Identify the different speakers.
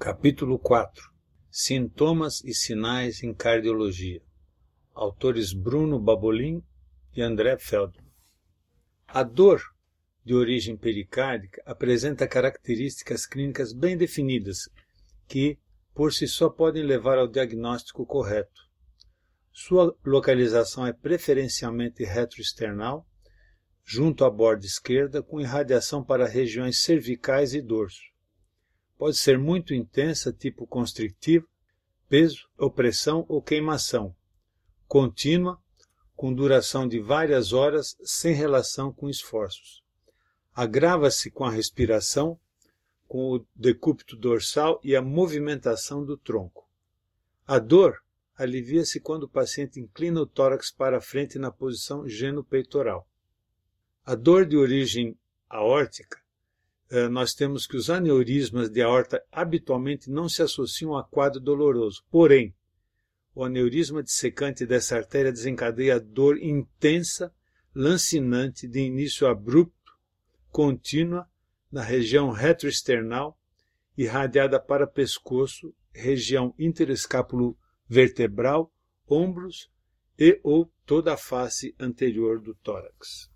Speaker 1: Capítulo 4. Sintomas e sinais em cardiologia. Autores Bruno Babolin e André Feldman. A dor de origem pericárdica apresenta características clínicas bem definidas que, por si só, podem levar ao diagnóstico correto. Sua localização é preferencialmente retroesternal, junto à borda esquerda, com irradiação para regiões cervicais e dorso. Pode ser muito intensa, tipo constrictiva, peso, opressão ou queimação, contínua, com duração de várias horas, sem relação com esforços. Agrava-se com a respiração, com o decúbito dorsal e a movimentação do tronco. A dor alivia-se quando o paciente inclina o tórax para a frente na posição genopeitoral. A dor de origem aórtica, nós temos que os aneurismas de aorta habitualmente não se associam a quadro doloroso. Porém, o aneurisma dissecante dessa artéria desencadeia dor intensa, lancinante, de início abrupto, contínua, na região retroesternal, irradiada para pescoço, região interescápulo-vertebral, ombros e ou toda a face anterior do tórax.